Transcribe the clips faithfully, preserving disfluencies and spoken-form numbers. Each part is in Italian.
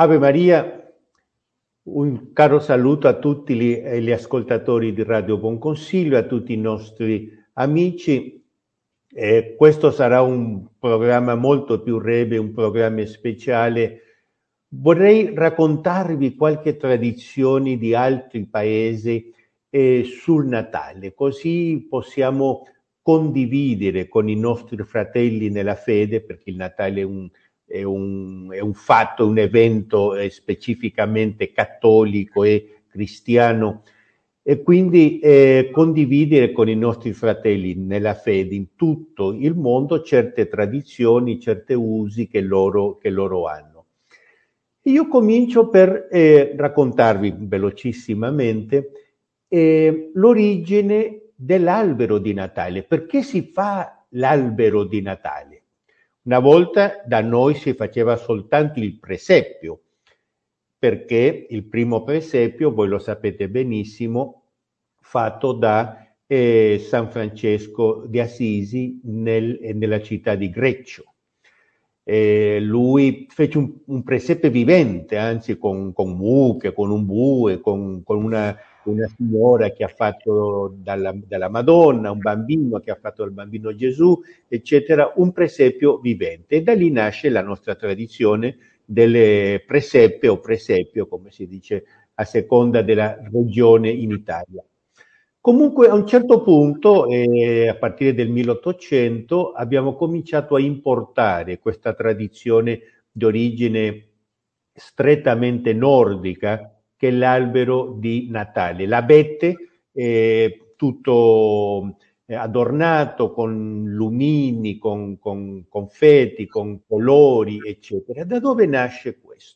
Ave Maria, un caro saluto a tutti gli, gli ascoltatori di Radio Buon Consiglio, a tutti i nostri amici. Eh, questo sarà un programma molto più breve, un programma speciale. Vorrei raccontarvi qualche tradizione di altri paesi eh, sul Natale, così possiamo condividere con i nostri fratelli nella fede, perché il Natale è un È un, è un fatto, un evento eh, specificamente cattolico e cristiano, e quindi eh, condividere con i nostri fratelli nella fede in tutto il mondo certe tradizioni, certe usi che loro, che loro hanno. Io comincio per eh, raccontarvi velocissimamente eh, l'origine dell'albero di Natale. Perché si fa l'albero di Natale? Una volta da noi si faceva soltanto il presepio, perché il primo presepio, voi lo sapete benissimo, fatto da eh, San Francesco di Assisi nel, nella città di Greccio. Eh, lui fece un, un presepio vivente, anzi con, con mucche, con un bue, con, con una, una signora che ha fatto dalla, dalla Madonna, un bambino che ha fatto il bambino Gesù, eccetera, un presepio vivente. E da lì nasce la nostra tradizione delle presepe o presepio, come si dice a seconda della regione in Italia. Comunque a un certo punto, eh, a partire del milleottocento, abbiamo cominciato a importare questa tradizione di origine strettamente nordica, che è l'albero di Natale. L'abete, eh, tutto adornato con lumini, con, con confetti, con colori, eccetera. Da dove nasce questo?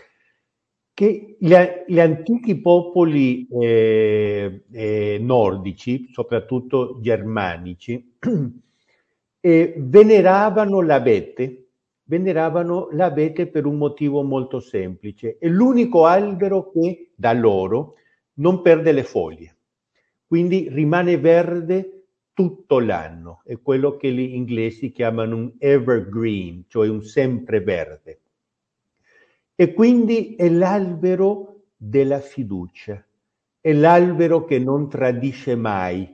Che gli, gli antichi popoli eh, eh, nordici, soprattutto germanici, eh, veneravano l'abete, veneravano l'abete per un motivo molto semplice. È l'unico albero che da loro non perde le foglie, quindi rimane verde tutto l'anno. È quello che gli inglesi chiamano un evergreen, cioè un sempreverde. E quindi è l'albero della fiducia, è l'albero che non tradisce mai.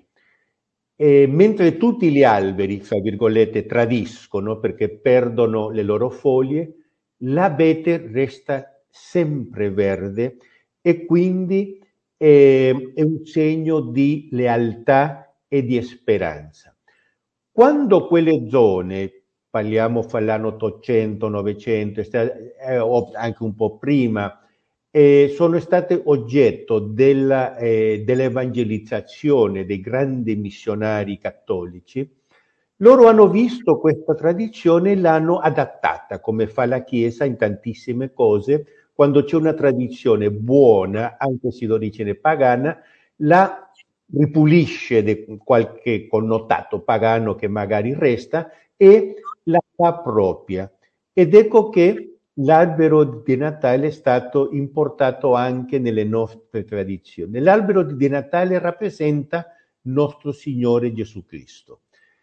E mentre tutti gli alberi, fra virgolette, tradiscono perché perdono le loro foglie, l'abete resta sempre verde e quindi è, è un segno di lealtà e di speranza. Quando quelle zone, parliamo fra l'anno ottocento, novecento, eh, o anche un po' prima, eh, sono state oggetto della, eh, dell'evangelizzazione dei grandi missionari cattolici, loro hanno visto questa tradizione e l'hanno adattata, come fa la Chiesa in tantissime cose. Quando c'è una tradizione buona, anche se di origine pagana, la ripulisce di qualche connotato pagano che magari resta e la fa propria. Ed ecco che l'albero di Natale è stato importato anche nelle nostre tradizioni. L'albero di Natale rappresenta nostro Signore Gesù Cristo,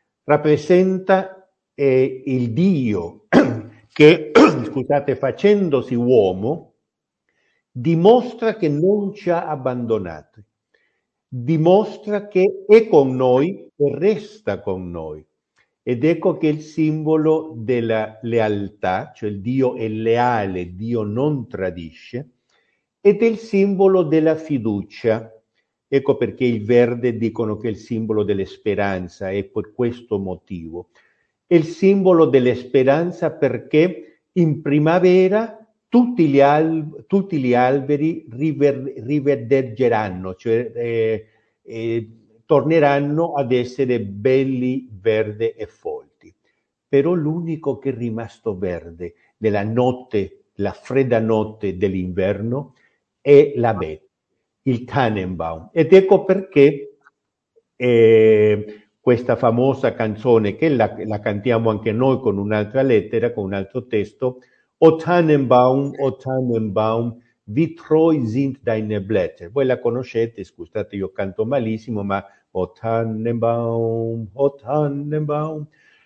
rappresenta eh, il Dio che, scusate, facendosi uomo, dimostra che non ci ha abbandonati, dimostra che è con noi e resta con noi. Ed ecco che il simbolo della lealtà, cioè il Dio è leale, Dio non tradisce, ed è il simbolo della fiducia. Ecco perché il verde dicono che è il simbolo della speranza, è per questo motivo. È il simbolo della speranza perché in primavera tutti gli, al- tutti gli alberi river- riverdeggeranno, cioè eh, eh, torneranno ad essere belli, verde e folti. Però l'unico che è rimasto verde nella notte, la fredda notte dell'inverno, è l'abete, il Tannenbaum. Ed ecco perché eh, questa famosa canzone, che la, la cantiamo anche noi con un'altra lettera, con un altro testo, O Tannenbaum, O Tannenbaum, wie treu sind deine Blätter. Voi la conoscete, scusate, io canto malissimo, ma O Tannenbaum, O Tannenbaum.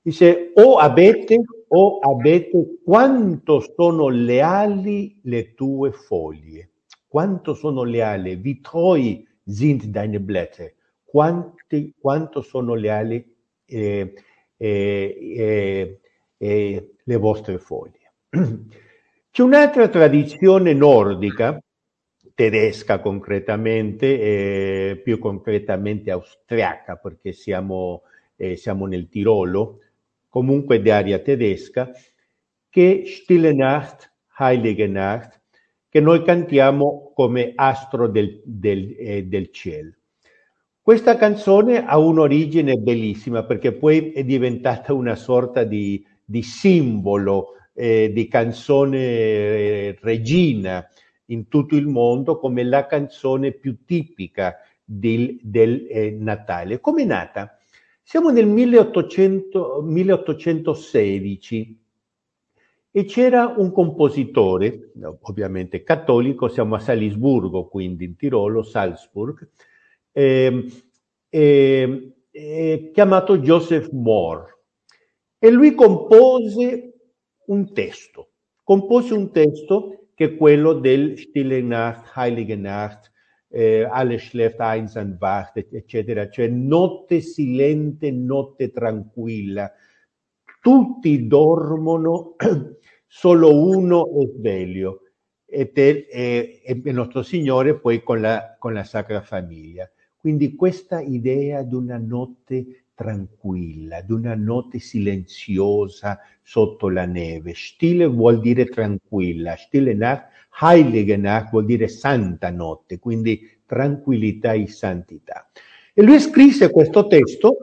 Dice, o abete, o abete, quanto sono leali le tue foglie. Quanto sono leali, wie treu sind deine Blätter. Quanti, quanto sono leali eh, eh, eh, eh, le vostre foglie. C'è un'altra tradizione nordica, tedesca concretamente, eh, più concretamente austriaca, perché siamo, eh, siamo nel Tirolo, comunque di aria tedesca, che Stille Nacht, Heilige Nacht, che noi cantiamo come Astro del, del, eh, del cielo. Questa canzone ha un'origine bellissima perché poi è diventata una sorta di, di simbolo, eh, di canzone eh, regina in tutto il mondo come la canzone più tipica del, del eh, Natale. Come è nata? Siamo nel milleottocento, milleottocentosedici e c'era un compositore, ovviamente cattolico, siamo a Salisburgo, quindi in Tirolo, Salzburg, eh, eh, eh, chiamato Joseph Mohr, e lui compose un testo, compose un testo che è quello del Stille Nacht, Heilige Nacht, eh, Alles schläft einsam wacht, eccetera, cioè notte silente, notte tranquilla, tutti dormono, solo uno è sveglio, e, te, e, e il nostro Signore poi con la, con la Sacra Famiglia. Quindi questa idea di una notte tranquilla, di una notte silenziosa sotto la neve. Stille vuol dire tranquilla, Stille Nacht, Heilige Nacht vuol dire santa notte, quindi tranquillità e santità. E lui scrisse questo testo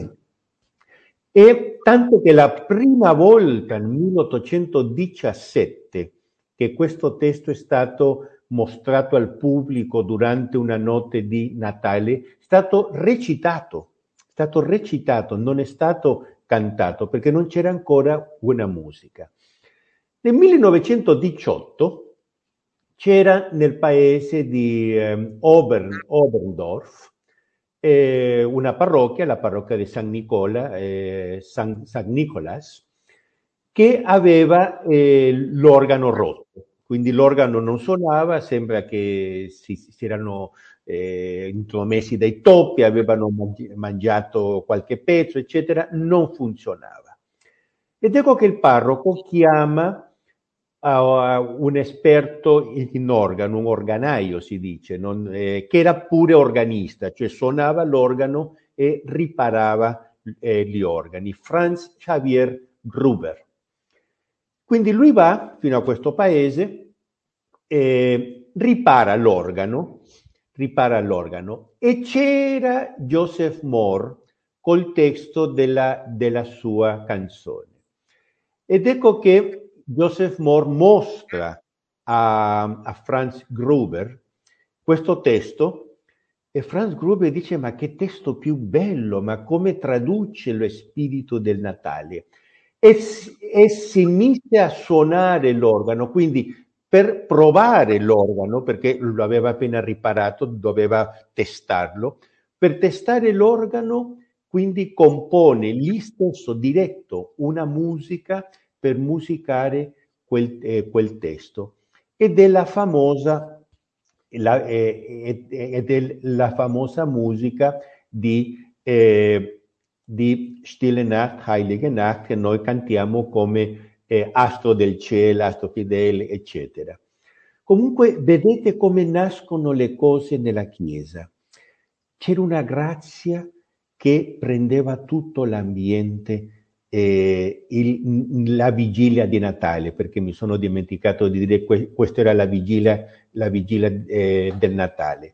e tanto che la prima volta nel milleottocentodiciassette che questo testo è stato mostrato al pubblico durante una notte di Natale, è stato recitato, è stato recitato, non è stato cantato perché non c'era ancora una musica. Nel millenovecentodiciotto c'era nel paese di eh, Obern, Oberndorf eh, una parrocchia, la parrocchia di San Nicola, eh, San, San Nicolas, che aveva eh, l'organo rotto. Quindi l'organo non suonava, sembra che si, si erano eh, intromessi dei topi, avevano mangiato qualche pezzo, eccetera, non funzionava. Ed ecco che il parroco chiama a un esperto in organo, un organaio si dice, non, eh, che era pure organista, cioè suonava l'organo e riparava eh, gli organi, Franz Xavier Gruber. Quindi lui va fino a questo paese, eh, ripara l'organo, ripara l'organo, e c'era Joseph Mohr col testo della, della sua canzone. Ed ecco che Joseph Mohr mostra a, a Franz Gruber questo testo e Franz Gruber dice: ma che testo più bello, ma come traduce lo spirito del Natale. E, e si mise a suonare l'organo, quindi per provare l'organo, perché lo aveva appena riparato, doveva testarlo, per testare l'organo, quindi compone lì stesso diretto una musica per musicare quel, eh, quel testo. Ed è la famosa, la, eh, ed è la famosa musica di, eh, di Stille Nacht, Heilige Nacht, che noi cantiamo come eh, Astro del cielo, Astro fedele, eccetera. Comunque vedete come nascono le cose nella Chiesa. C'era una grazia che prendeva tutto l'ambiente, eh, il, la vigilia di Natale, perché mi sono dimenticato di dire que- questa era la vigilia, la vigilia eh, del Natale.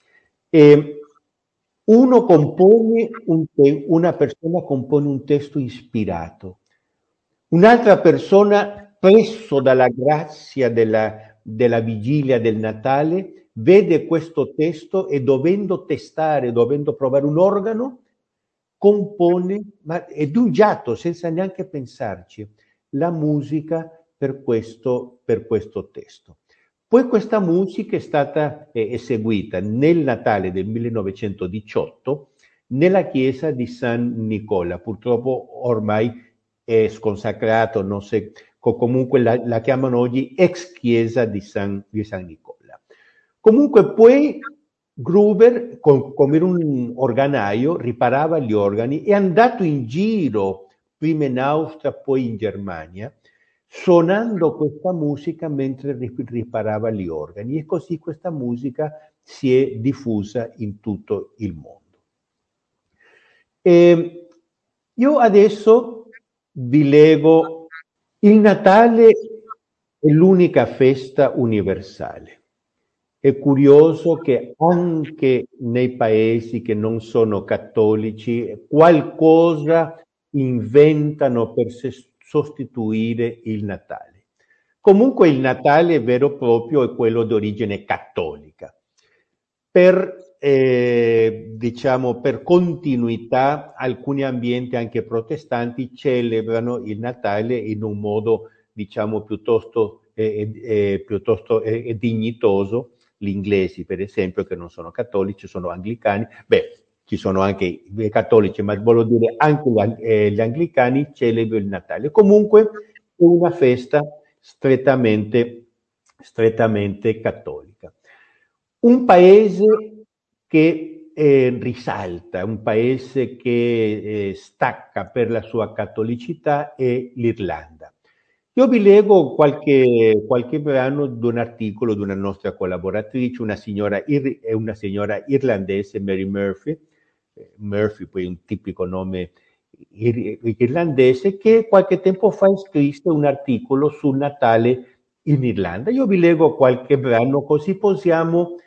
E uno compone un te- una persona compone un testo ispirato, un'altra persona, presso dalla grazia della, della vigilia del Natale, vede questo testo e dovendo testare, dovendo provare un organo, compone, ma è d'un giatto, senza neanche pensarci, la musica per questo, per questo testo. Poi questa musica è stata eh, eseguita nel Natale del millenovecentodiciotto nella chiesa di San Nicola. Purtroppo ormai è sconsacrato, non so, comunque la, la chiamano oggi ex chiesa di San, di San Nicola. Comunque poi Gruber, com, come un organaio, riparava gli organi, è andato in giro, prima in Austria, poi in Germania, suonando questa musica mentre riparava gli organi, e così questa musica si è diffusa in tutto il mondo. E io adesso vi leggo: il Natale è l'unica festa universale. È curioso che anche nei paesi che non sono cattolici qualcosa inventano per sostituire il Natale. Comunque il Natale vero e proprio è quello di origine cattolica. Per, eh, diciamo, per continuità, alcuni ambienti anche protestanti celebrano il Natale in un modo, diciamo, piuttosto, eh, eh, piuttosto eh, dignitoso. Gli inglesi, per esempio, che non sono cattolici, sono anglicani. Beh, ci sono anche i cattolici, ma voglio dire anche gli, eh, gli anglicani celebrano il Natale. Comunque è una festa strettamente, strettamente cattolica. Un paese che eh, risalta, un paese che eh, stacca per la sua cattolicità è l'Irlanda. Io vi leggo qualche, qualche brano di un articolo di una nostra collaboratrice, una signora, ir, una signora irlandese, Mary Murphy, Murphy poi un tipico nome ir, irlandese, che qualche tempo fa ha scritto un articolo sul Natale in Irlanda. Io vi leggo qualche brano così possiamo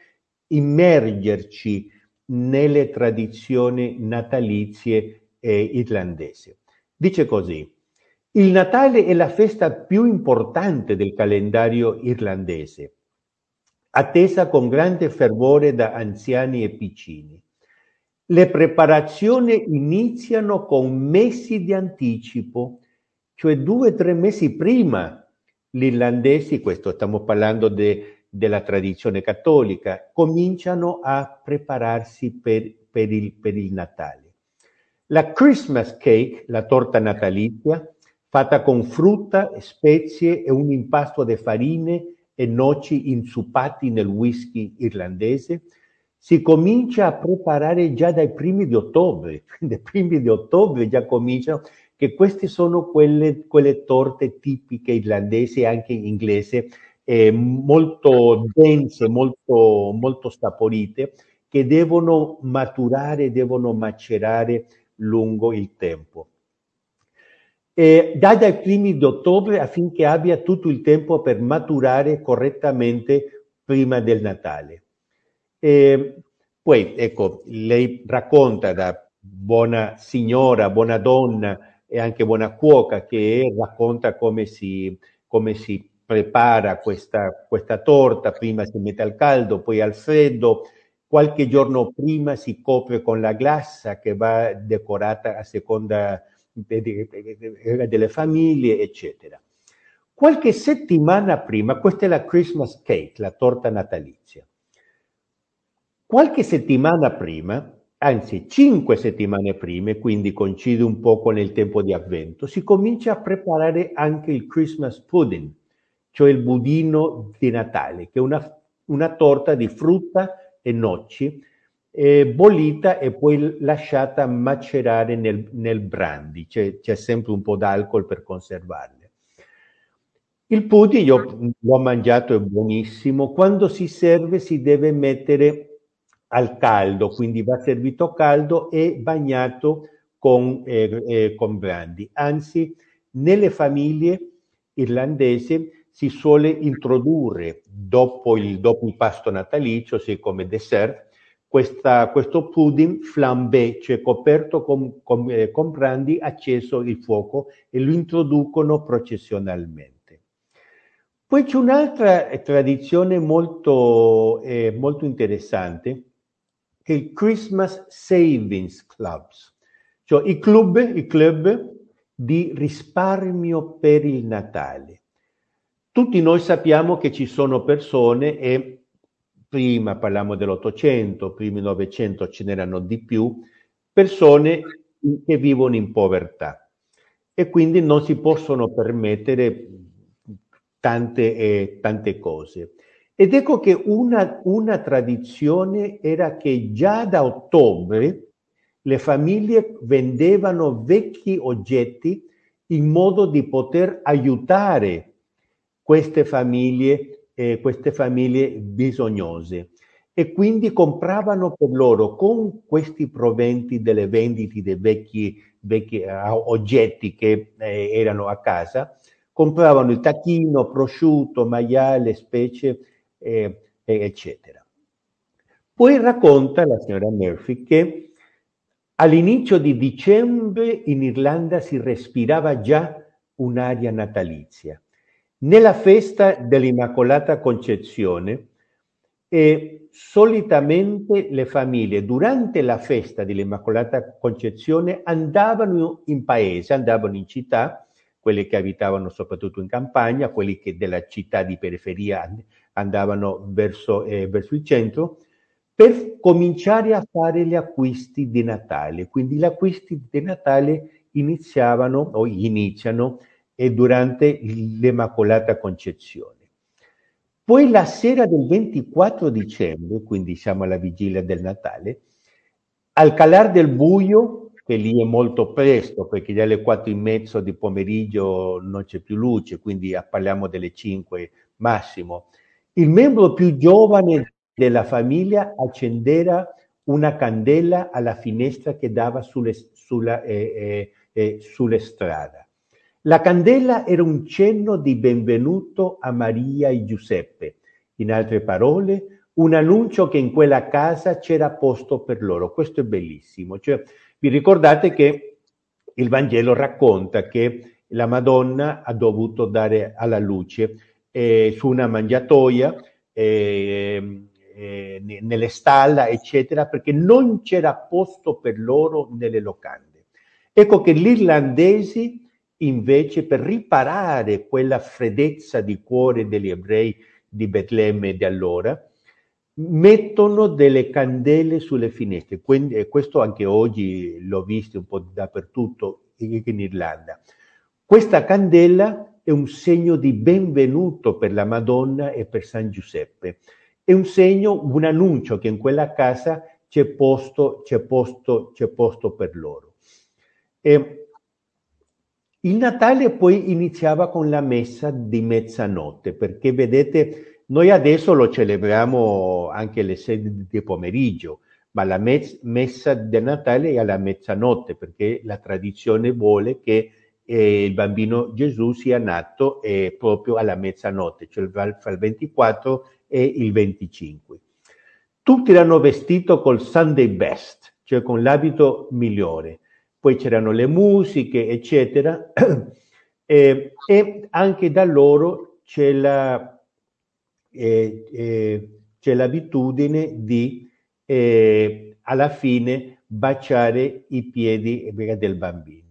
immergerci nelle tradizioni natalizie eh, irlandesi. Dice così: il Natale è la festa più importante del calendario irlandese, attesa con grande fervore da anziani e piccini. Le preparazioni iniziano con mesi di anticipo, cioè due o tre mesi prima. Gli irlandesi, questo stiamo parlando de, della tradizione cattolica, cominciano a prepararsi per, per, il, per il Natale. La Christmas cake, la torta natalizia, fatta con frutta, spezie e un impasto di farine e noci inzuppati nel whisky irlandese, si comincia a preparare già dai primi di ottobre. Dai primi di ottobre già cominciano, che queste sono quelle, quelle torte tipiche irlandesi e anche inglesi, eh, molto dense, molto, molto saporite, che devono maturare, devono macerare lungo il tempo. E già dai primi di ottobre, affinché abbia tutto il tempo per maturare correttamente prima del Natale. E poi, ecco, lei racconta da buona signora, buona donna e anche buona cuoca, che racconta come si, come si prepara questa, questa torta. Prima si mette al caldo, poi al freddo. Qualche giorno prima si copre con la glassa che va decorata a seconda delle famiglie, eccetera. Qualche settimana prima, questa è la Christmas cake, la torta natalizia. Qualche settimana prima, anzi cinque settimane prima, quindi coincide un po' con il tempo di avvento, si comincia a preparare anche il Christmas pudding, cioè il budino di Natale, che è una, una torta di frutta e noci, eh, bollita e poi lasciata macerare nel, nel brandy, c'è, c'è sempre un po' d'alcol per conservarle. Il pudding, io l'ho mangiato, è buonissimo. Quando si serve si deve mettere al caldo, quindi va servito caldo e bagnato con, eh, eh, con brandy. Anzi, nelle famiglie irlandesi si suole introdurre dopo il, dopo il pasto natalizio, sì, come dessert, questa, questo pudding flambé, cioè coperto con, con, eh, con brandy, acceso il fuoco, e lo introducono processionalmente. Poi c'è un'altra tradizione molto, eh, molto interessante, che è il Christmas Savings Clubs, cioè i club, i club di risparmio per il Natale. Tutti noi sappiamo che ci sono persone, e prima parliamo dell'Ottocento, primi Novecento ce n'erano di più, persone che vivono in povertà e quindi non si possono permettere tante, eh, tante cose. Ed ecco che una, una tradizione era che già da ottobre le famiglie vendevano vecchi oggetti in modo di poter aiutare queste famiglie, eh, queste famiglie bisognose. E quindi compravano per loro con questi proventi delle vendite dei vecchi, vecchi eh, oggetti che eh, erano a casa, compravano il tacchino, prosciutto, maiale, specie, eh, eccetera. Poi racconta la signora Murphy che all'inizio di dicembre in Irlanda si respirava già un'aria natalizia. Nella festa dell'Immacolata Concezione, e solitamente le famiglie durante la festa dell'Immacolata Concezione andavano in paese, andavano in città, quelli che abitavano soprattutto in campagna, quelli che della città di periferia andavano verso, eh, verso il centro, per cominciare a fare gli acquisti di Natale. Quindi gli acquisti di Natale iniziavano o iniziano e durante l'Immacolata Concezione. Poi la sera del ventiquattro dicembre, quindi siamo alla vigilia del Natale, al calar del buio, che lì è molto presto, perché già alle quattro e mezzo di pomeriggio non c'è più luce, quindi parliamo delle cinque massimo, il membro più giovane della famiglia accendeva una candela alla finestra che dava sulle, sulla, eh, eh, eh, sulle strade. La candela era un cenno di benvenuto a Maria e Giuseppe. In altre parole, un annuncio che in quella casa c'era posto per loro. Questo è bellissimo. Cioè, vi ricordate che il Vangelo racconta che la Madonna ha dovuto dare alla luce eh, su una mangiatoia, eh, eh, nelle stalla, eccetera, perché non c'era posto per loro nelle locande. Ecco che gli irlandesi invece, per riparare quella freddezza di cuore degli ebrei di Betlemme di allora, mettono delle candele sulle finestre. Quindi, e questo anche oggi l'ho visto un po' dappertutto in Irlanda. Questa candela è un segno di benvenuto per la Madonna e per San Giuseppe. È un segno, un annuncio che in quella casa c'è posto, c'è posto, c'è posto per loro. E il Natale poi iniziava con la messa di mezzanotte, perché vedete, noi adesso lo celebriamo anche alle sei di pomeriggio, ma la messa del Natale è alla mezzanotte, perché la tradizione vuole che eh, il bambino Gesù sia nato eh, proprio alla mezzanotte, cioè fra il ventiquattro e il venticinque. Tutti erano vestiti col Sunday best, cioè con l'abito migliore. Poi c'erano le musiche, eccetera, e, e anche da loro c'è, la, eh, eh, c'è l'abitudine di eh, alla fine baciare i piedi del bambino.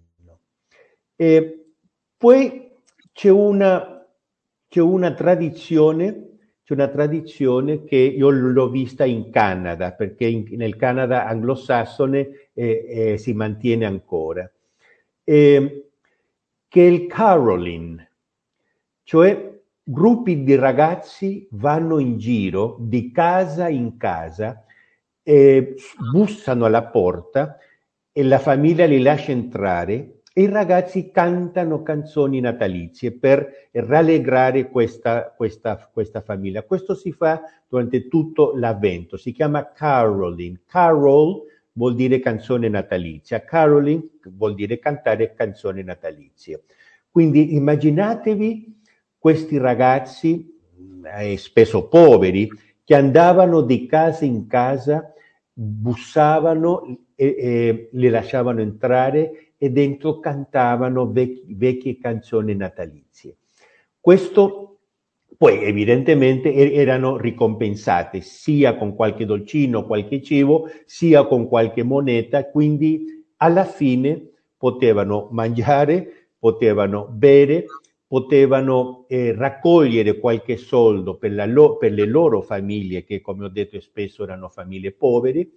E poi c'è una, c'è una tradizione, c'è una tradizione che io l'ho vista in Canada, perché in, nel Canada anglosassone eh, eh, si mantiene ancora, eh, che è il caroling, cioè gruppi di ragazzi vanno in giro di casa in casa, eh, bussano alla porta e la famiglia li lascia entrare e i ragazzi cantano canzoni natalizie per rallegrare questa, questa, questa famiglia. Questo si fa durante tutto l'avvento, si chiama caroling. Carol vuol dire canzone natalizia, caroling vuol dire cantare canzoni natalizie. Quindi immaginatevi questi ragazzi, eh, spesso poveri, che andavano di casa in casa, bussavano e, e li lasciavano entrare e dentro cantavano vecchi, vecchie canzoni natalizie. Questo poi evidentemente erano ricompensate sia con qualche dolcino, qualche cibo, sia con qualche moneta, quindi alla fine potevano mangiare, potevano bere, potevano eh, raccogliere qualche soldo per, la lo- per le loro famiglie, che come ho detto spesso erano famiglie povere,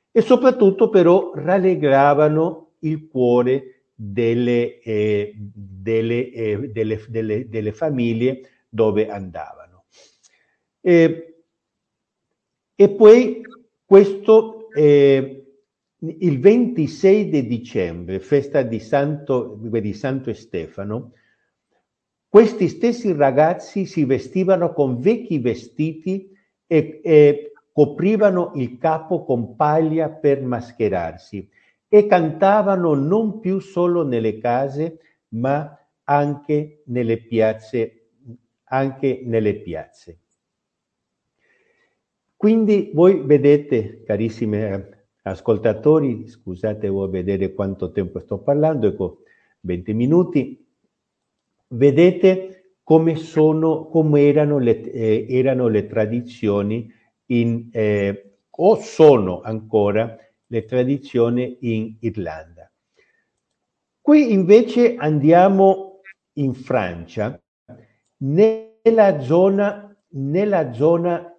e soprattutto però rallegravano il cuore delle, eh, delle, eh, delle, delle, delle famiglie dove andavano. E, e poi questo, eh, il ventisei di dicembre, festa di Santo, di Santo Stefano, questi stessi ragazzi si vestivano con vecchi vestiti e, e coprivano il capo con paglia per mascherarsi e cantavano non più solo nelle case, ma anche nelle piazze, anche nelle piazze. Quindi voi vedete, carissimi ascoltatori, scusate, vuoi vedere quanto tempo sto parlando, ecco, venti minuti, vedete come sono, come erano le, eh, erano le tradizioni in, eh, o sono ancora le tradizioni in Irlanda. Qui invece andiamo in Francia, nella zona, nella zona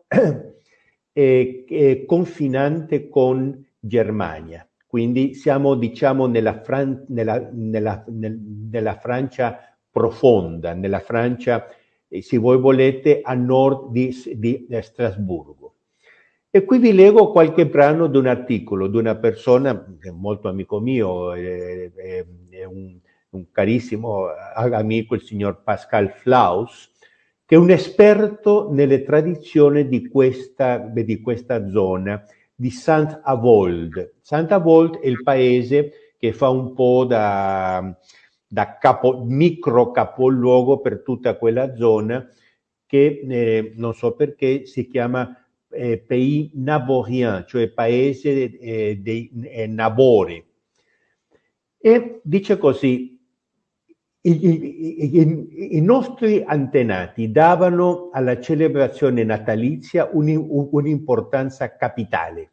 eh, eh, confinante con Germania. Quindi siamo, diciamo, nella, Fran- nella, nella, nel, nella Francia profonda, nella Francia, eh, se voi volete, a nord di, di Strasburgo. E qui vi leggo qualche brano di un articolo di una persona, che è molto amico mio, è, è, è un, un carissimo amico, il signor Pascal Flaus, che è un esperto nelle tradizioni di questa, di questa zona, di Saint-Avold. Saint-Avold è il paese che fa un po' da, da capo, micro capoluogo per tutta quella zona, che eh, non so perché si chiama eh, Pays Naborien, cioè paese eh, dei eh, Nabori. E dice così: I, i, i, i nostri antenati davano alla celebrazione natalizia un'importanza capitale.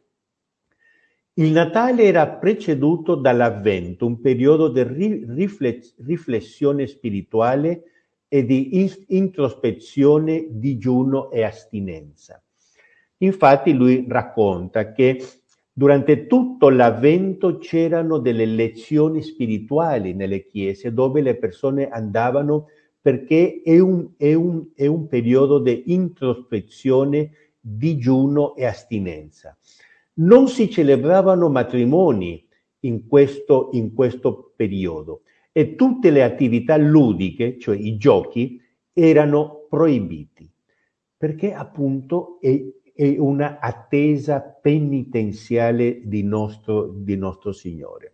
Il Natale era preceduto dall'Avvento, un periodo di riflessione spirituale e di introspezione, digiuno e astinenza. Infatti lui racconta che durante tutto l'Avvento c'erano delle lezioni spirituali nelle chiese dove le persone andavano, perché è un, è un, è un periodo di introspezione, digiuno e astinenza. Non si celebravano matrimoni in questo, in questo periodo e tutte le attività ludiche, cioè i giochi, erano proibiti, perché appunto è, è una attesa penitenziale di nostro, di nostro Signore.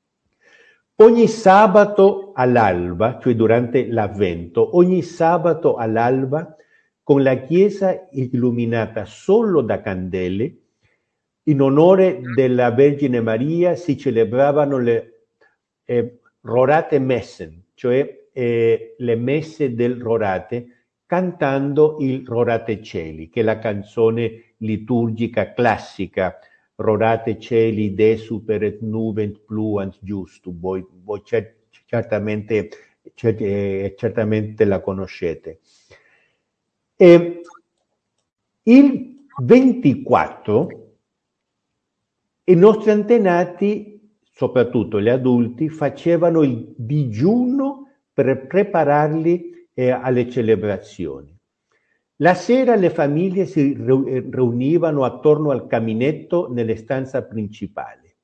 Ogni sabato all'alba, cioè durante l'Avvento, ogni sabato all'alba, con la chiesa illuminata solo da candele, in onore della Vergine Maria si celebravano le eh, Rorate Messen, cioè eh, le messe del Rorate, cantando il Rorate Celi, che è la canzone liturgica classica, Rorate Celi, de super et nuvent pluant justum, voi, voi certamente, certamente la conoscete. E il ventiquattro i nostri antenati, soprattutto gli adulti, facevano il digiuno per prepararli eh, alle celebrazioni. La sera le famiglie si riunivano attorno al caminetto nelle stanze principali.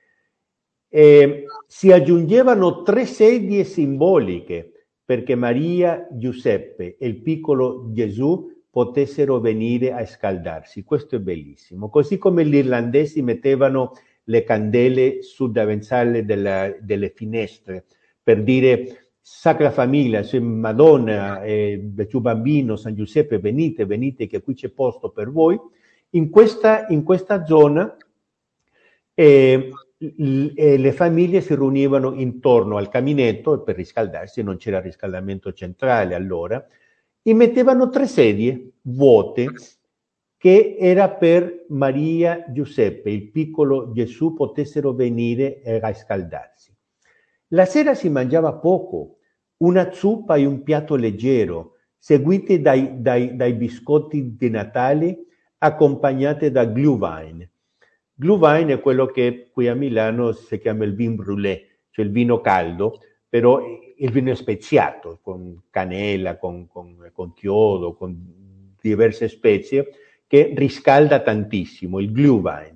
E si aggiungevano tre sedie simboliche perché Maria, Giuseppe e il piccolo Gesù potessero venire a scaldarsi. Questo è bellissimo. Così come gli irlandesi mettevano le candele sul davanzale della, delle finestre per dire: Sacra Famiglia, Madonna, eh, Gesù Bambino, San Giuseppe, venite, venite che qui c'è posto per voi. In questa, in questa zona eh, le famiglie si riunivano intorno al caminetto per riscaldarsi, non c'era riscaldamento centrale allora, e mettevano tre sedie vuote che era per Maria, Giuseppe, il piccolo Gesù, potessero venire a scaldarsi. La sera si mangiava poco, una zuppa e un piatto leggero, seguiti dai, dai, dai biscotti di Natale, accompagnate da Glühwein. Glühwein è quello che qui a Milano si chiama il vin brûlé, cioè il vino caldo, però il vino è speziato, con cannella, con, con, con chiodo, con diverse spezie, che riscalda tantissimo, il Glühwein.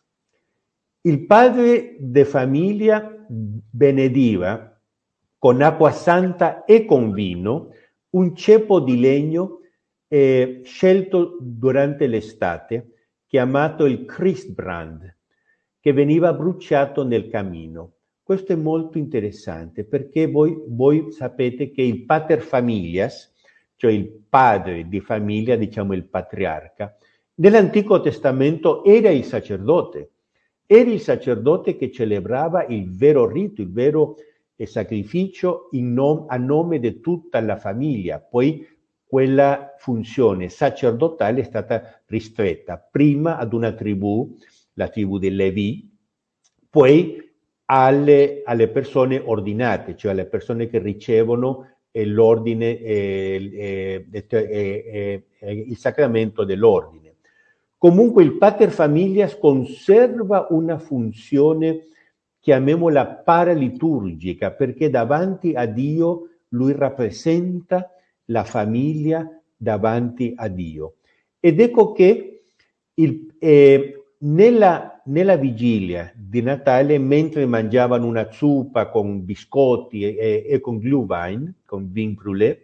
Il padre de famiglia benediva con acqua santa e con vino un ceppo di legno eh, scelto durante l'estate, chiamato il Christbrand, che veniva bruciato nel camino. Questo è molto interessante perché voi, voi sapete che il pater familias, cioè il padre di famiglia, diciamo il patriarca, nell'Antico Testamento era il sacerdote. Era il sacerdote che celebrava il vero rito, il vero eh, sacrificio in nom- a nome di tutta la famiglia. Poi quella funzione sacerdotale è stata ristretta prima ad una tribù, la tribù dei Levi, poi alle, alle persone ordinate, cioè alle persone che ricevono eh, l'ordine, eh, eh, eh, eh, il sacramento dell'ordine. Comunque il pater familias conserva una funzione, chiamiamola paraliturgica, perché davanti a Dio lui rappresenta la famiglia davanti a Dio. Ed ecco che il, eh, nella, nella vigilia di Natale, mentre mangiavano una zuppa con biscotti e, e con Glühwein, con vin brûlé,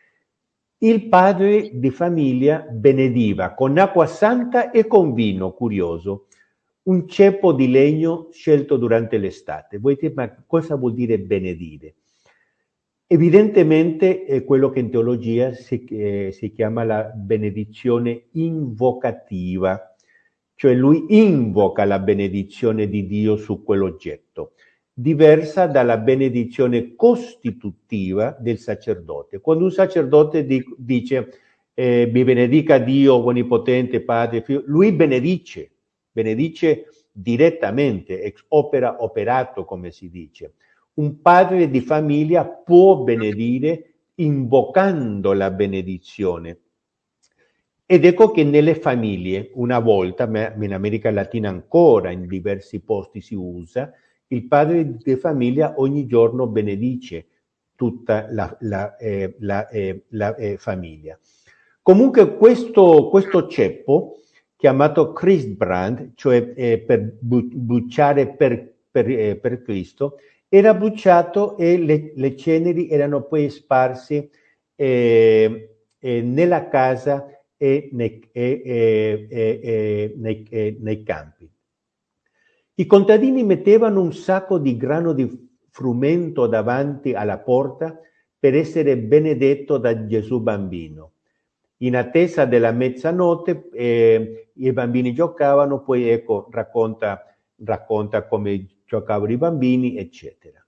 il padre di famiglia benediva con acqua santa e con vino, curioso, un ceppo di legno scelto durante l'estate. Voi dite, ma cosa vuol dire benedire? Evidentemente è quello che in teologia si, eh, si chiama la benedizione invocativa, cioè lui invoca la benedizione di Dio su quell'oggetto, diversa dalla benedizione costitutiva del sacerdote. Quando un sacerdote di, dice eh, mi benedica Dio onnipotente, Padre, Figlio, lui benedice, benedice direttamente, ex opera operato, come si dice. Un padre di famiglia può benedire invocando la benedizione. Ed ecco che nelle famiglie, una volta, in America Latina ancora, in diversi posti si usa, il padre di famiglia ogni giorno benedice tutta la, la, eh, la, eh, la eh, famiglia. Comunque questo, questo ceppo, chiamato Christbrand, cioè eh, per bruciare per, per, eh, per Cristo, era bruciato e le, le ceneri erano poi sparse eh, eh, nella casa e nei, e, e, e, nei, e nei campi. I contadini mettevano un sacco di grano di frumento davanti alla porta per essere benedetto da Gesù bambino. In attesa della mezzanotte eh, i bambini giocavano, poi ecco racconta, racconta come giocavano i bambini, eccetera.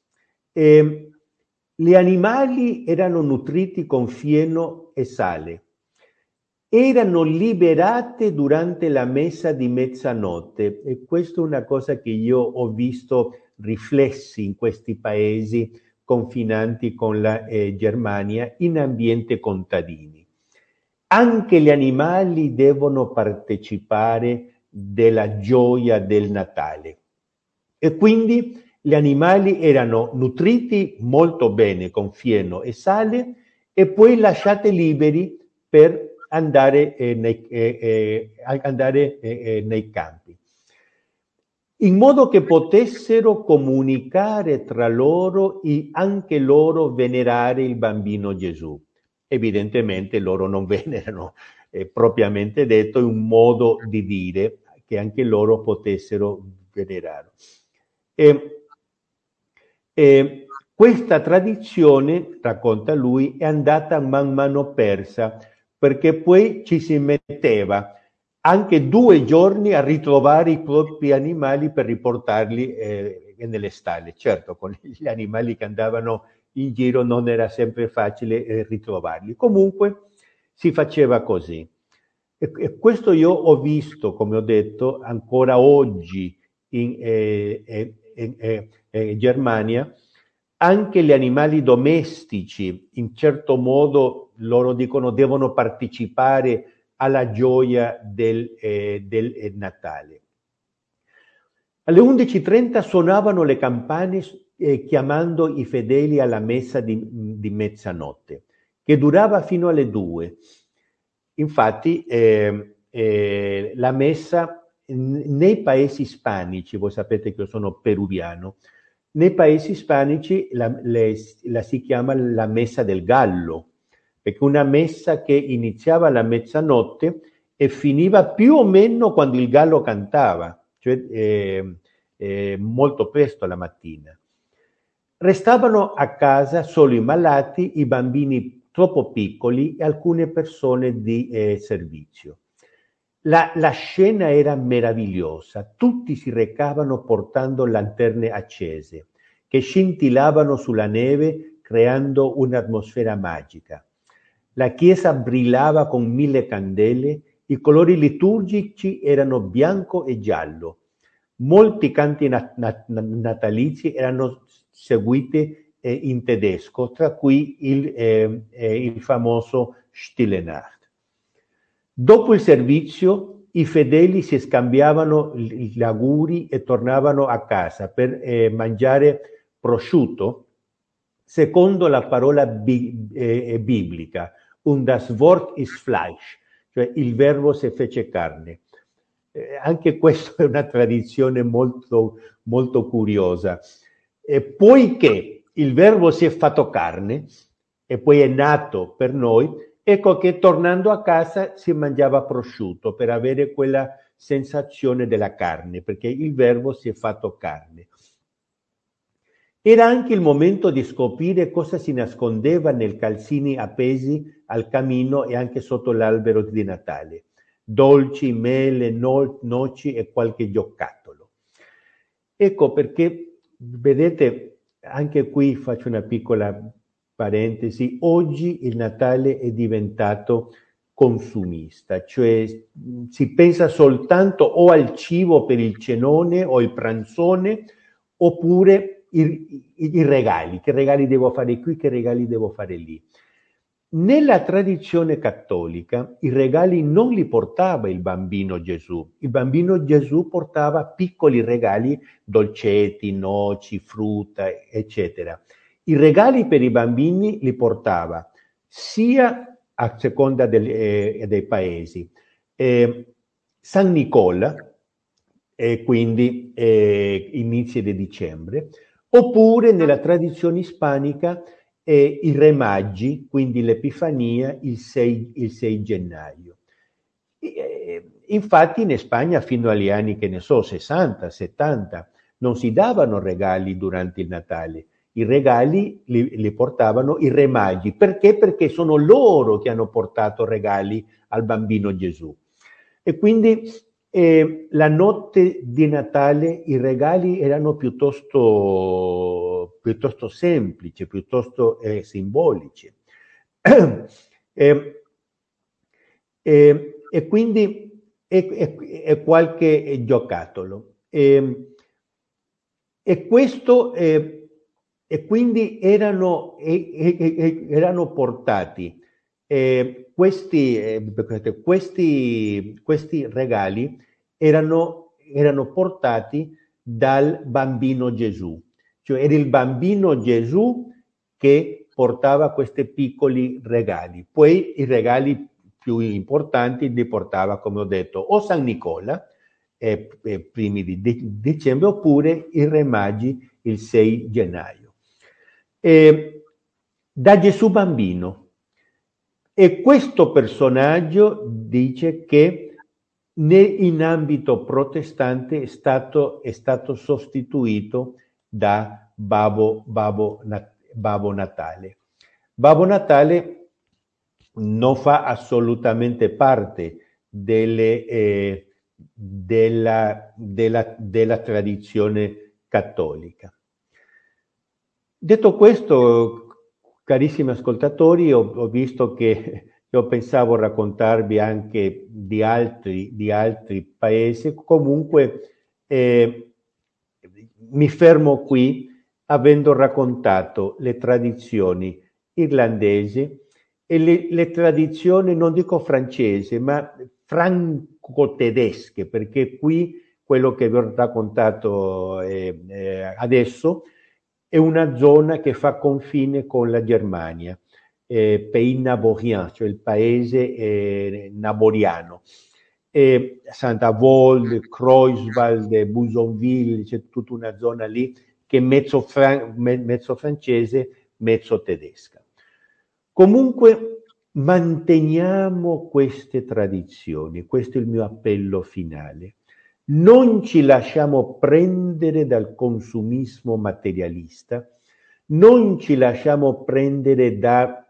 E, gli animali erano nutriti con fieno e sale. Erano liberate durante la messa di mezzanotte e questa è una cosa che io ho visto riflessi in questi paesi confinanti con la eh, Germania in ambiente contadini. Anche gli animali devono partecipare della gioia del Natale e quindi gli animali erano nutriti molto bene con fieno e sale e poi lasciati liberi per andare, eh, nei, eh, eh, andare eh, nei campi, in modo che potessero comunicare tra loro e anche loro venerare il bambino Gesù. Evidentemente loro non venerano, eh, propriamente detto, è un modo di dire che anche loro potessero venerare. E, e questa tradizione, racconta lui, è andata man mano persa, perché poi ci si metteva anche due giorni a ritrovare i propri animali per riportarli eh, nelle stalle. Certo, con gli animali che andavano in giro non era sempre facile eh, ritrovarli. Comunque si faceva così. E, e questo io ho visto, come ho detto, ancora oggi in, eh, eh, eh, eh, Germania, anche gli animali domestici, in certo modo, loro dicono, devono partecipare alla gioia del, eh, del eh, Natale. Alle undici e trenta suonavano le campane eh, chiamando i fedeli alla messa di, di mezzanotte, che durava fino alle due. Infatti eh, eh, la messa nei paesi ispanici, voi sapete che io sono peruviano, nei paesi ispanici la, le, la si chiama la messa del gallo, perché una messa che iniziava alla mezzanotte e finiva più o meno quando il gallo cantava, cioè eh, eh, molto presto la mattina. Restavano a casa solo i malati, i bambini troppo piccoli e alcune persone di eh, servizio. La, la scena era meravigliosa, tutti si recavano portando lanterne accese, che scintillavano sulla neve creando un'atmosfera magica. La chiesa brillava con mille candele, i colori liturgici erano bianco e giallo. Molti canti nat- nat- natalizi erano seguiti eh, in tedesco, tra cui il, eh, eh, il famoso Stille Nacht. Dopo il servizio, i fedeli si scambiavano gli auguri e tornavano a casa per eh, mangiare prosciutto, secondo la parola bi- eh, biblica, und das Wort ist Fleisch, cioè il verbo si fece carne. Eh, anche questa è una tradizione molto, molto curiosa. E poiché il verbo si è fatto carne e poi è nato per noi, ecco che tornando a casa si mangiava prosciutto per avere quella sensazione della carne, perché il verbo si è fatto carne. Era anche il momento di scoprire cosa si nascondeva nei calzini appesi al camino e anche sotto l'albero di Natale. Dolci, mele, no- noci e qualche giocattolo. Ecco perché, vedete, anche qui faccio una piccola parentesi, oggi il Natale è diventato consumista, cioè si pensa soltanto o al cibo per il cenone o il pranzone, oppure i, i, i regali, che regali devo fare qui, che regali devo fare lì. Nella tradizione cattolica i regali non li portava il bambino Gesù, il bambino Gesù portava piccoli regali, dolcetti, noci, frutta, eccetera. I regali per i bambini li portava sia a seconda del, eh, dei paesi eh, San Nicola, e quindi eh, inizi di dicembre, oppure nella tradizione ispanica eh, i Re Magi, quindi l'Epifania, il sei, il sei gennaio. E, infatti in Spagna fino agli anni, che ne so, sessanta, settanta, non si davano regali durante il Natale. I regali li, li portavano i Re Magi. Perché? Perché sono loro che hanno portato regali al bambino Gesù. E quindi eh, la notte di Natale i regali erano piuttosto, piuttosto semplici, piuttosto eh, simbolici. eh, eh, e quindi e, e, e qualche giocattolo. E, e questo eh, e quindi erano, e, e, erano portati eh, questi, eh, questi, questi regali erano, erano portati dal bambino Gesù, cioè era il bambino Gesù che portava questi piccoli regali. Poi i regali più importanti li portava, come ho detto, o San Nicola, eh, eh, primi di de- dicembre, oppure i Re Magi il sei gennaio. Eh, da Gesù bambino. E questo personaggio dice che in ambito protestante è stato, è stato sostituito da Babbo, Babbo, Babbo Natale. Babbo Natale non fa assolutamente parte delle, eh, della, della, della tradizione cattolica. Detto questo, carissimi ascoltatori, ho, ho visto che io pensavo raccontarvi anche di altri, di altri paesi, comunque eh, mi fermo qui avendo raccontato le tradizioni irlandesi e le, le tradizioni, non dico francesi, ma franco-tedesche, perché qui quello che vi ho raccontato eh, eh, adesso, è una zona che fa confine con la Germania, eh, Pays Navorien, cioè il paese eh, naboriano. E Saint-Avold, Creuswald, Busonville, c'è tutta una zona lì che è mezzo, fran- mezzo francese, mezzo tedesca. Comunque manteniamo queste tradizioni, questo è il mio appello finale. Non ci lasciamo prendere dal consumismo materialista, non ci lasciamo prendere da,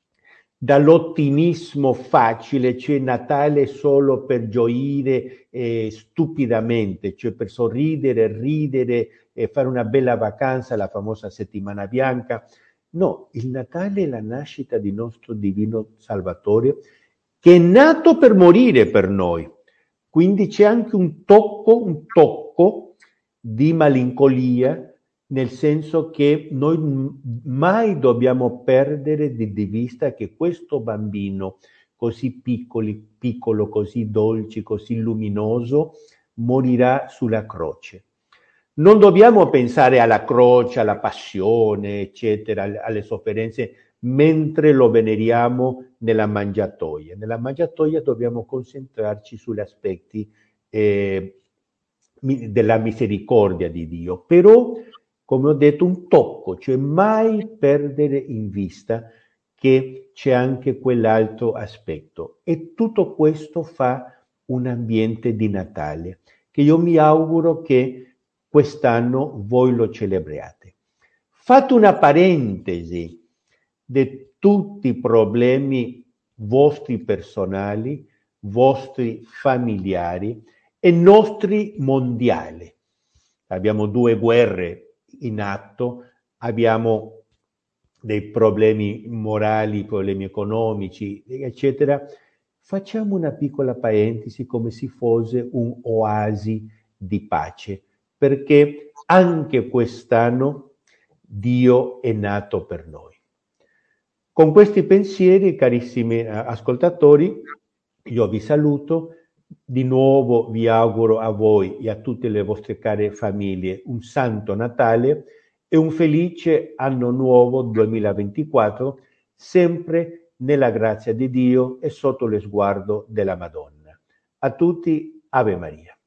dall'ottimismo facile, cioè Natale solo per gioire eh, stupidamente, cioè per sorridere, ridere e fare una bella vacanza, la famosa settimana bianca. No, il Natale è la nascita di nostro divino Salvatore che è nato per morire per noi. Quindi c'è anche un tocco, un tocco di malinconia, nel senso che noi mai dobbiamo perdere di, di vista che questo bambino così piccoli, piccolo, così dolce, così luminoso, morirà sulla croce. Non dobbiamo pensare alla croce, alla passione, eccetera, alle sofferenze, mentre lo veneriamo nella mangiatoia. Nella mangiatoia dobbiamo concentrarci sugli aspetti eh, della misericordia di Dio. Però, come ho detto, un tocco, cioè mai perdere in vista che c'è anche quell'altro aspetto. E tutto questo fa un ambiente di Natale, che io mi auguro che quest'anno voi lo celebriate. Fate una parentesi di tutti i problemi vostri personali, vostri familiari e nostri mondiali. Abbiamo due guerre in atto, abbiamo dei problemi morali, problemi economici, eccetera. Facciamo una piccola parentesi come se fosse un oasi di pace, perché anche quest'anno Dio è nato per noi. Con questi pensieri, carissimi ascoltatori, io vi saluto, di nuovo vi auguro a voi e a tutte le vostre care famiglie un santo Natale e un felice anno nuovo duemilaventiquattro, sempre nella grazia di Dio e sotto lo sguardo della Madonna. A tutti, Ave Maria.